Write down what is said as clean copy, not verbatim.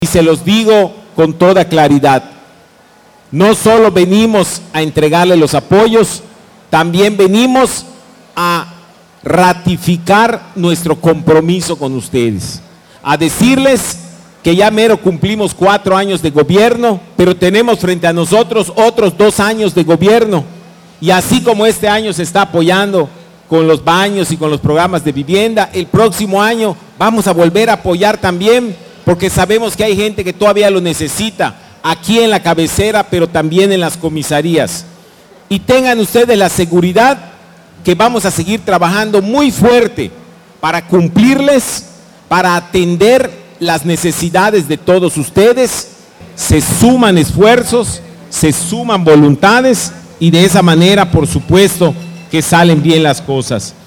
Y se los digo con toda claridad, no solo venimos a entregarle los apoyos, también venimos a ratificar nuestro compromiso con ustedes, a decirles que ya mero cumplimos 4 años de gobierno, pero tenemos frente a nosotros otros 2 años de gobierno, y así como este año se está apoyando con los baños y con los programas de vivienda, el próximo año vamos a volver a apoyar también, porque sabemos que hay gente que todavía lo necesita, aquí en la cabecera, pero también en las comisarías. Y tengan ustedes la seguridad que vamos a seguir trabajando muy fuerte para cumplirles, para atender las necesidades de todos ustedes. Se suman esfuerzos, se suman voluntades y de esa manera, por supuesto, que salen bien las cosas.